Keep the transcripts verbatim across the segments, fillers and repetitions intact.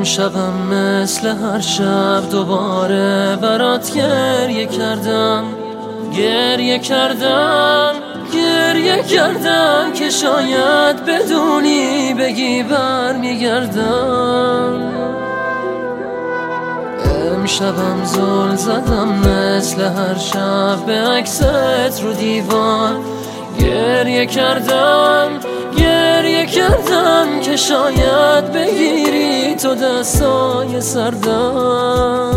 امشبم مثل هر شب دوباره برات گریه کردم گریه کردم گریه کردم که شاید بدونی بگی برمیگردم. امشبم زل زدم مثل هر شب به عکست رو دیوار گریه کردم گریه کردم که شاید بگیری تو دستای سردم.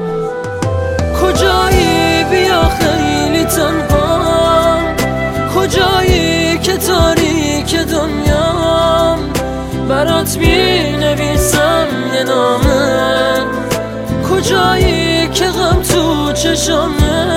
کجایی بیا خیلی تنها، کجایی که تاریک دنیام، برات می نویسم یه نامه. کجایی که غم تو چشمه،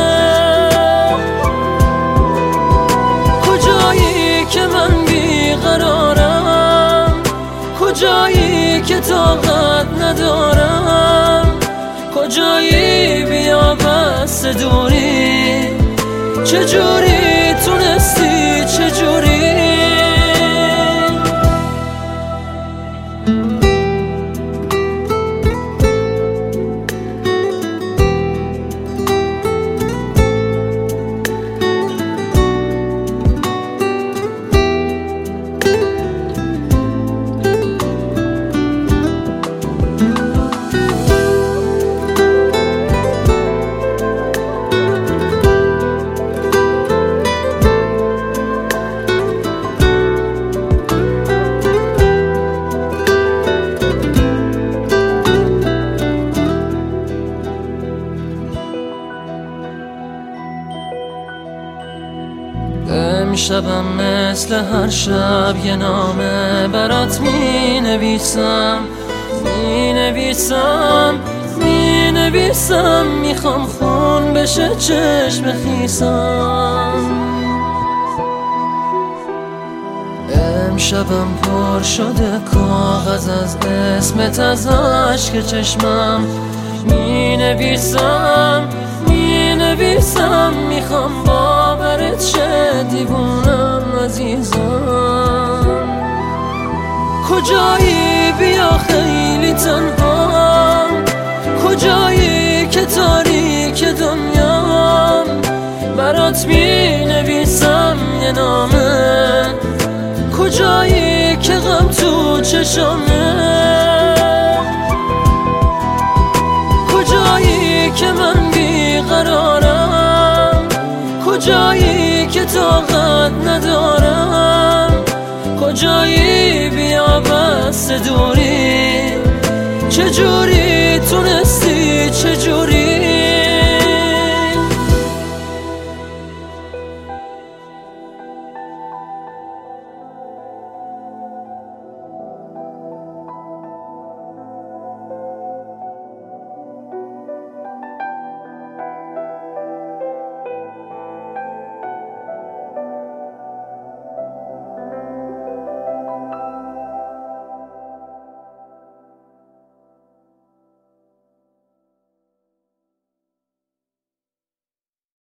کجایی که من بیقرارم، کجایی که طاقت ندارم، کجایی بیا بس دوری، چجوری تونستی چجوری. امشبم مثل هر شب یه نامه برات می نویسم می نویسم می نویسم میخوام خون بشه چشم خیسم. امشبم پر شده کاغذ از اسمت، از عشق چشمم می نویسم می نویسم میخوام باورت شه دیوونم عزیزم. کجایی بیا خیلی تنها، کجایی که تاریک دنیام، برات می نویسم یه نامه. کجایی که غم تو چشمه، کجایی که من بیقرارم، کجایی که طاقت ندارم، کجایی بیا بس دوری، چجوری تونستی چجوری.